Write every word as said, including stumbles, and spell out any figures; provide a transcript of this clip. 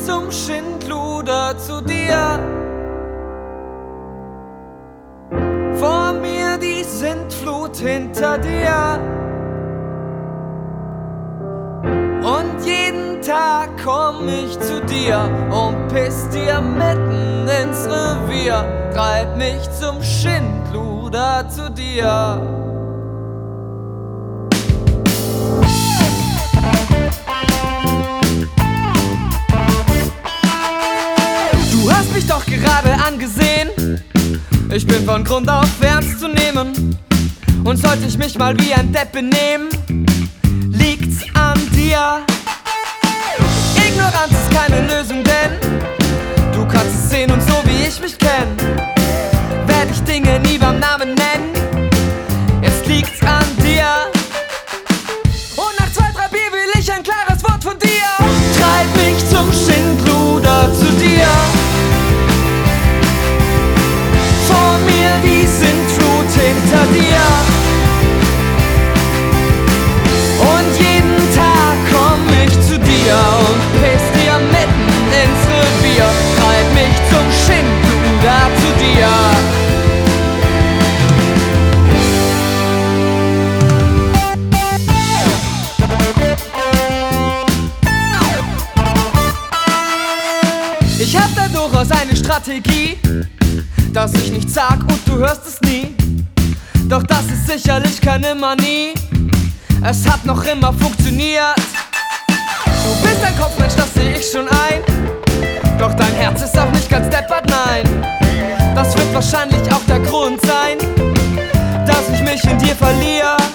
zum Schindluder zu dir. Vor mir die Sintflut, hinter dir. Und jeden Tag komm ich zu dir und piss dir mitten ins Revier. Treib mich zum Schindluder zu dir. Du hast mich doch gerade angesehen. Ich bin von Grund auf ernst zu nehmen. Und sollte ich mich mal wie ein Depp benehmen, liegt's an dir. Ignoranz ist keine Lösung, denn du kannst es sehen und so wie ich mich kenn, werd ich Dinge nie beim Namen nennen. Jetzt liegt's an dir. Und nach zwei, drei Bier will ich ein klares Wort von dir. Treib mich zum Schindluder zu dir. Vor mir die Sintflut, hinter dir. Und jeden Tag komm ich zu dir und piss dir mitten ins Revier. Treib mich zum Schindluder zu dir. Ich hab da durchaus eine Strategie, dass ich nichts sag und du hörst es nie. Doch das ist sicherlich keine Manie. Es hat noch immer funktioniert. Du bist ein Kopfmensch, das seh ich schon ein. Doch dein Herz ist auch nicht ganz deppert, nein. Das wird wahrscheinlich auch der Grund sein, dass ich mich in dir verliere.